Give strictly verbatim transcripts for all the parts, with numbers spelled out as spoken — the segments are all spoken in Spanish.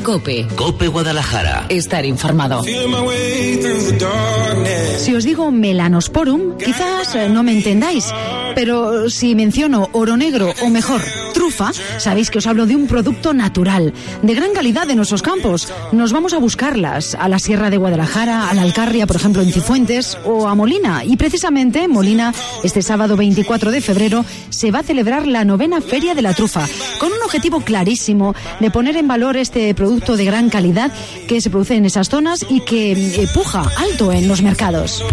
COPE. COPE Guadalajara. Estar informado. Si os digo Melanosporum, quizás no me entendáis, pero si menciono oro negro o mejor, trufa, sabéis que os hablo de un producto natural, de gran calidad de nuestros campos. Nos vamos a buscarlas a la Sierra de Guadalajara, a la Alcarria, por ejemplo, en Cifuentes, o a Molina. Y precisamente en Molina, este sábado veinticuatro de febrero, se va a celebrar la novena Feria de la Trufa, con un objetivo clarísimo de poner en valor este producto de gran calidad que se produce en esas zonas y que eh, puja alto en los mercados.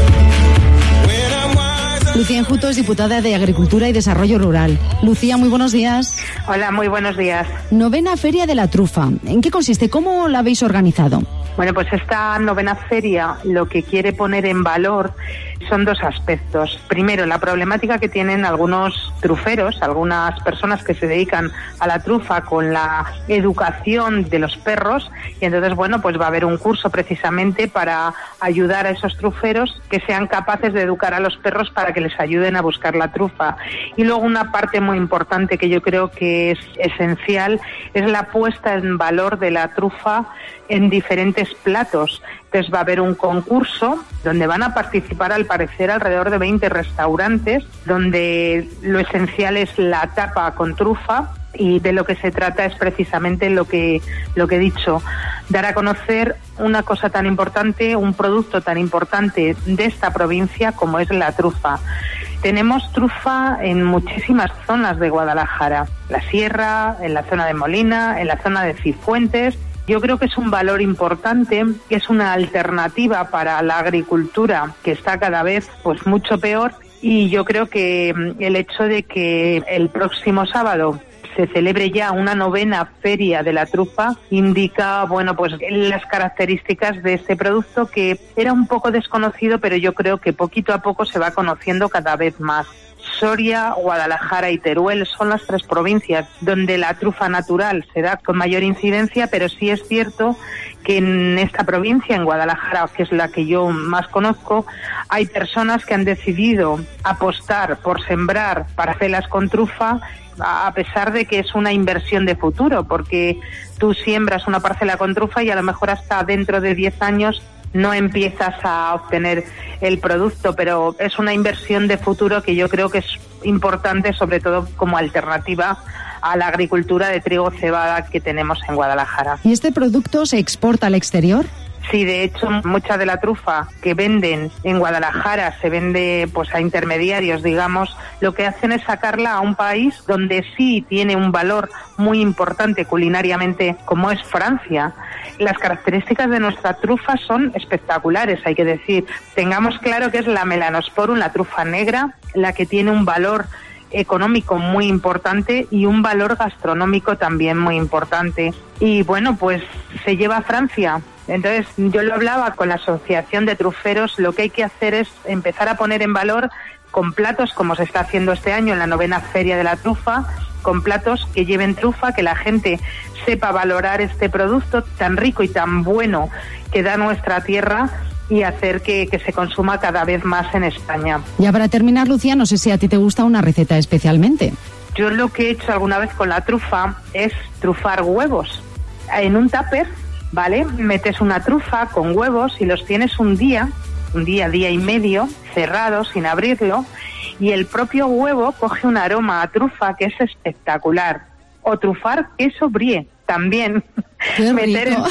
Lucía Enjuto es diputada de Agricultura y Desarrollo Rural. Lucía, muy buenos días. Hola, muy buenos días. Novena Feria de la Trufa. ¿En qué consiste? ¿Cómo la habéis organizado? Bueno, pues esta novena feria lo que quiere poner en valor son dos aspectos. Primero, la problemática que tienen algunos truferos, algunas personas que se dedican a la trufa con la educación de los perros, y entonces, bueno, pues va a haber un curso precisamente para ayudar a esos truferos que sean capaces de educar a los perros para que les ayuden a buscar la trufa. Y luego una parte muy importante que yo creo que es esencial es la puesta en valor de la trufa en diferentes platos. Entonces va a haber un concurso donde van a participar, al parecer, alrededor de veinte restaurantes, donde lo esencial es la tapa con trufa, y de lo que se trata es precisamente lo que lo que he dicho, dar a conocer una cosa tan importante, un producto tan importante de esta provincia como es la trufa. Tenemos trufa en muchísimas zonas de Guadalajara, la Sierra, en la zona de Molina, en la zona de Cifuentes. Yo creo que es un valor importante, que es una alternativa para la agricultura que está cada vez pues mucho peor, y yo creo que el hecho de que el próximo sábado se celebre ya una novena Feria de la Trufa indica, bueno, pues las características de este producto, que era un poco desconocido, pero yo creo que poquito a poco se va conociendo cada vez más. Soria, Guadalajara y Teruel son las tres provincias donde la trufa natural se da con mayor incidencia, pero sí es cierto que en esta provincia, en Guadalajara, que es la que yo más conozco, hay personas que han decidido apostar por sembrar parcelas con trufa, a pesar de que es una inversión de futuro, porque tú siembras una parcela con trufa y a lo mejor hasta dentro de diez años no empiezas a obtener el producto, pero es una inversión de futuro que yo creo que es importante, sobre todo como alternativa a la agricultura de trigo cebada que tenemos en Guadalajara. ¿Y este producto se exporta al exterior? Sí, de hecho, mucha de la trufa que venden en Guadalajara se vende pues a intermediarios, digamos. Lo que hacen es sacarla a un país donde sí tiene un valor muy importante culinariamente, como es Francia. Las características de nuestra trufa son espectaculares, hay que decir. Tengamos claro que es la Melanosporum, la trufa negra, la que tiene un valor económico muy importante y un valor gastronómico también muy importante. Y bueno, pues se lleva a Francia. Entonces, yo lo hablaba con la Asociación de Truferos, lo que hay que hacer es empezar a poner en valor con platos, como se está haciendo este año en la novena Feria de la Trufa, con platos que lleven trufa, que la gente sepa valorar este producto tan rico y tan bueno que da nuestra tierra, y hacer que, que se consuma cada vez más en España. Ya para terminar, Lucía, no sé si a ti te gusta una receta especialmente. Yo lo que he hecho alguna vez con la trufa es trufar huevos. En un tupper, ¿vale? Metes una trufa con huevos y los tienes un día, un día, día y medio, cerrado, sin abrirlo, y el propio huevo coge un aroma a trufa que es espectacular. O trufar queso brie, también. Meter en,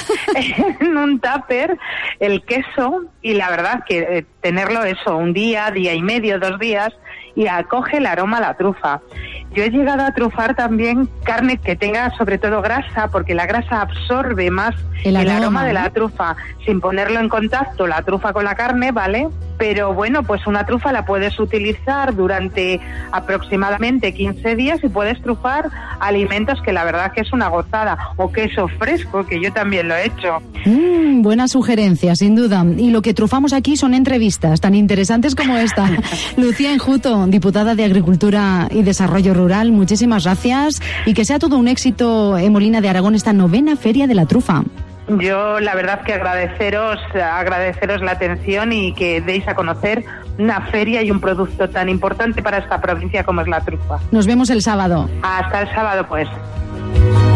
en un tupper el queso, y la verdad que eh, tenerlo eso un día, día y medio, dos días, y acoge el aroma a la trufa. Yo he llegado a trufar también carne que tenga sobre todo grasa, porque la grasa absorbe más el aroma, el aroma de la trufa, sin ponerlo en contacto la trufa con la carne, ¿vale? Pero bueno, pues una trufa la puedes utilizar durante aproximadamente quince días y puedes trufar alimentos que la verdad que es una gozada, o queso fresco, que yo también lo he hecho. Mm, buena sugerencia, sin duda. Y lo que trufamos aquí son entrevistas tan interesantes como esta. Lucía Enjuto, diputada de Agricultura y Desarrollo Rural, muchísimas gracias, y que sea todo un éxito en Molina de Aragón esta novena Feria de la Trufa. Yo la verdad que agradeceros, agradeceros la atención y que deis a conocer una feria y un producto tan importante para esta provincia como es la trufa. Nos vemos el sábado. Hasta el sábado, pues.